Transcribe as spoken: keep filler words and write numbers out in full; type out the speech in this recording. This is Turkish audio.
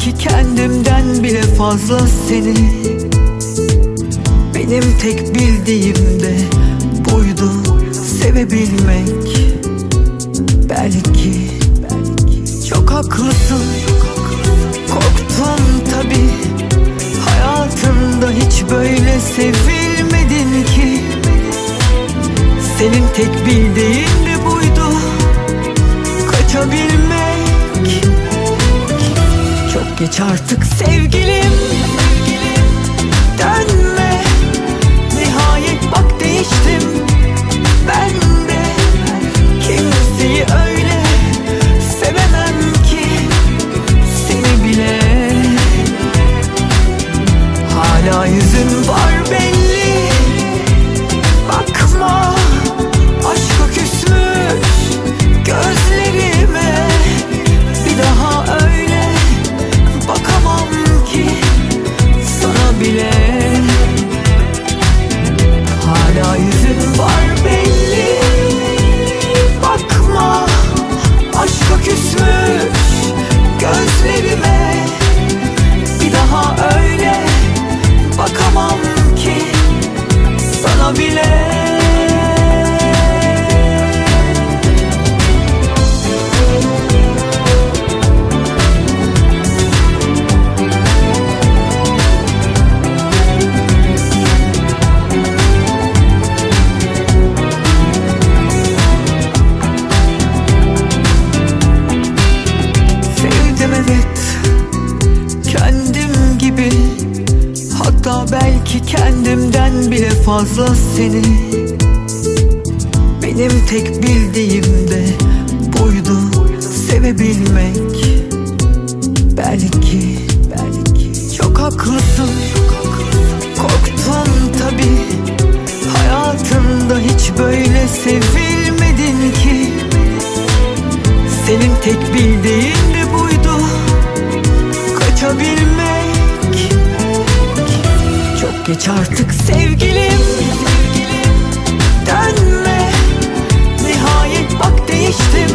belki kendimden bile fazla seni. Benim tek bildiğim de buydu, sevebilmek. Belki, belki çok haklısın. Korktum tabii, hayatımda hiç böyle sevilmedin ki. Senin tek bildiğin de buydu, kaçabilmek. Çok geç artık sevgilim, dönme. Nihayet bak değiştim ben de. Kimseyi öyle sevemem ki seni bile. Hala yüzün var belli, bakma. Aşka küsmüş gözlerime, bir daha öyle bakamam ki sana bile. Hala yüzün var belli, bakma. Aşka küsmüş gözlerime, bir daha öyle bakamam ki sana bile. Hatta belki kendimden bile fazla seni. Benim tek bildiğim de buydu, sevebilmek. Belki, belki çok haklısın. Korktum tabii, hayatımda hiç böyle sevilmedin ki. Senin tek bildiğin de buydu, kaçabilmek. Çok geç artık sevgilim, dönme. Nihayet bak değiştim